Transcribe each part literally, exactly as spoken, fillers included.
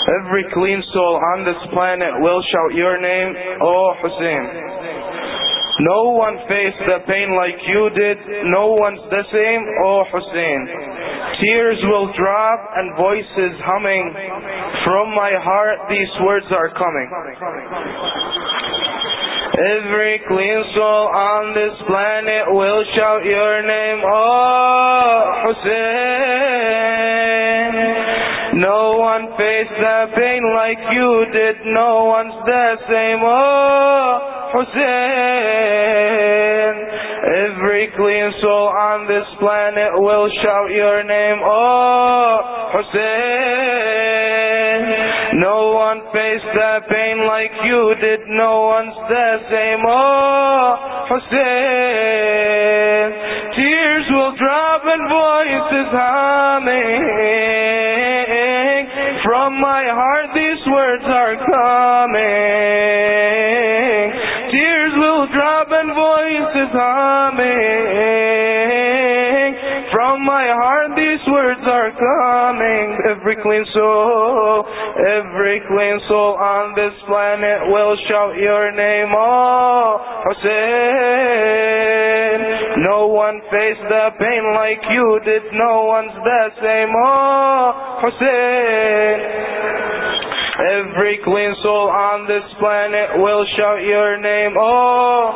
Every clean soul on this planet will shout your name, O Hussein. No one faced the pain like you did. No one's the same, O Hussein. Tears will drop and voices humming. From my heart these words are coming. Every clean soul on this planet will shout your name, O Hussein. No one faced the pain like you did. No one's the same, oh Hussein. Every clean soul on this planet will shout your name, oh Hussein. No one faced the pain like you did. No one's the same, oh Hussein. Tears will drop and voices humming. From my heart these words are coming. Tears will drop and voices humming. From my heart these words are coming. Every clean soul, every clean soul on this planet will shout your name, oh Hussein. No one faced the pain like you did. No one's the same, oh Hussein. Every clean soul on this planet will shout your name, oh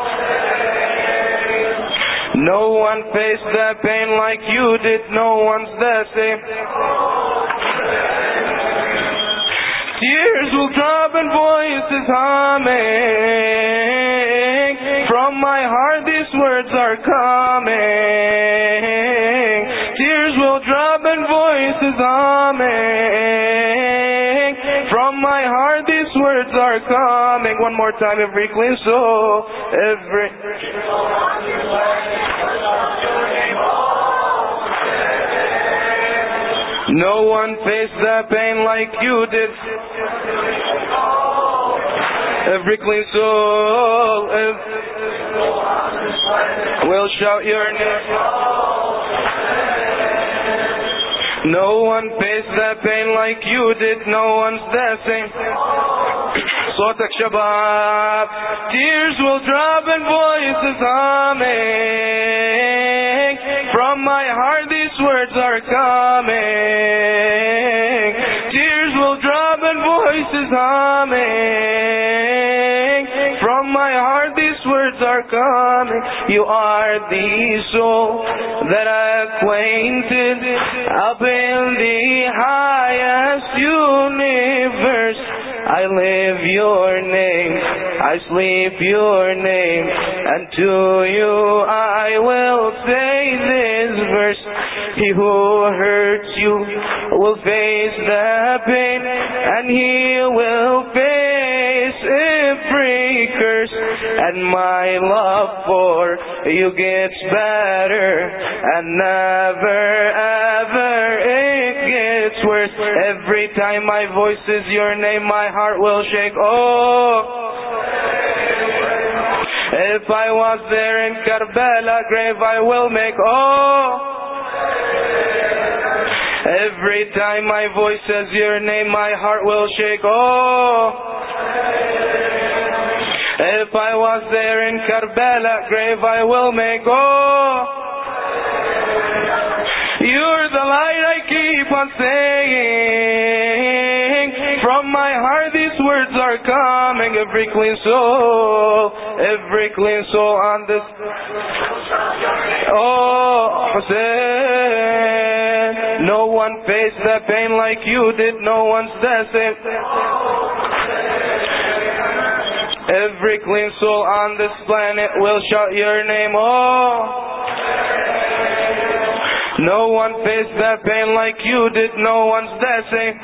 Hussein. No one faced the pain like you did. No one's the same. Tears will drop and voices humming. From my heart these words are coming. Tears will drop and voices humming. From my heart these words are coming. One more time, every clean soul, every no one faced the pain like you did. Every clean soul will shout your name. No one faced the pain like you did. No one's the same. صوتك شباب. Tears will drop and voices humming. From my heart these words are coming. Tears will drop and voices humming. From my heart these words are coming. You are the soul that acquainted up in the highest universe. I live your name, I sleep your name, and to you I will say this verse. He who hurts you will face the pain, and he will face every curse. And my love for you gets better, and never ever it gets worse. Every time my voice is your name, my heart will shake. Oh, if I was there in Karbala grave, I will make. Oh, every time my voice says your name, my heart will shake. Oh, if I was there in Karbala grave, I will make. Oh, you're the light I keep on saying. From my heart these words are coming. Every clean soul, every clean soul on this. Oh Hussein, no one faced the pain like you did. No one's the same. Every clean soul on this planet will shout your name. Oh, no one faced the pain like you did. No one's the same.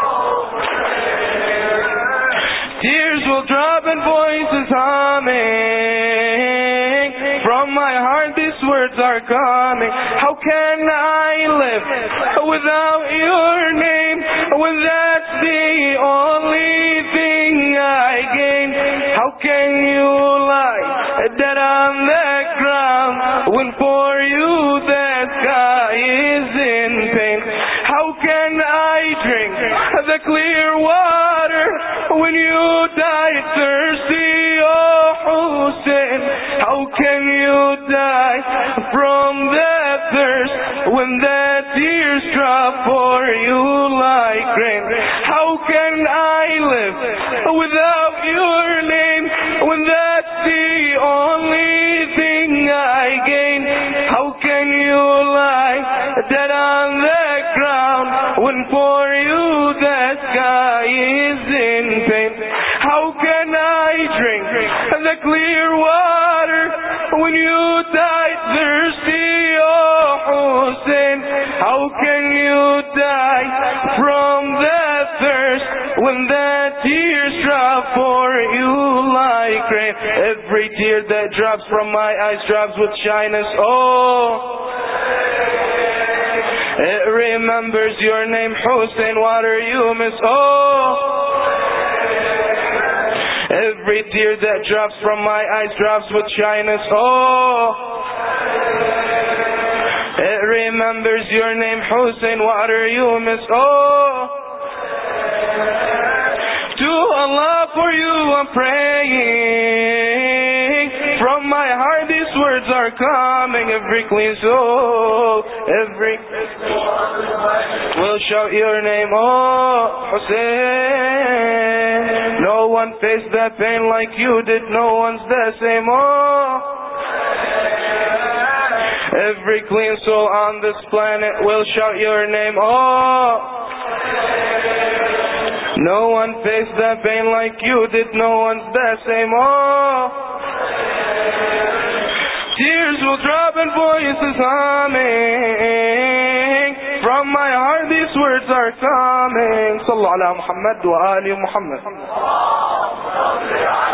Tears will drop and voices humming. From my heart these words are coming. How can I live without your name, when that's the only thing I gain? How can you lie dead on the ground when for you the sky is in pain? How can I drink the the clear water when you died thirsty, oh Hussein. How can you die from that thirst when the tears drop for you like rain? How can I live without your name when that's the only thing I gain? How can you lie dead on the ground when for you the sky is in pain? How can I drink the clear water when you died thirsty, oh Hussein? How can you die from the thirst when the tears drop for you like rain? Every tear that drops from my eyes drops with shyness, oh. It remembers your name, Hussein. What are you miss? Oh. Every tear that drops from my eyes drops with shyness, oh. It remembers your name, Hussein. What are you miss? Oh. To Allah for you I'm praying. From my heart these words are coming. Every clean soul, every will shout your name, oh Hussein. No one faced that pain like you did. No one's the same, oh. Every clean soul on this planet will shout your name, oh. No one faced that pain like you did. No one's the same, oh. Tears will drop and voices humming. From my heart these words are coming. Sallu ala Muhammad wa ali Muhammad.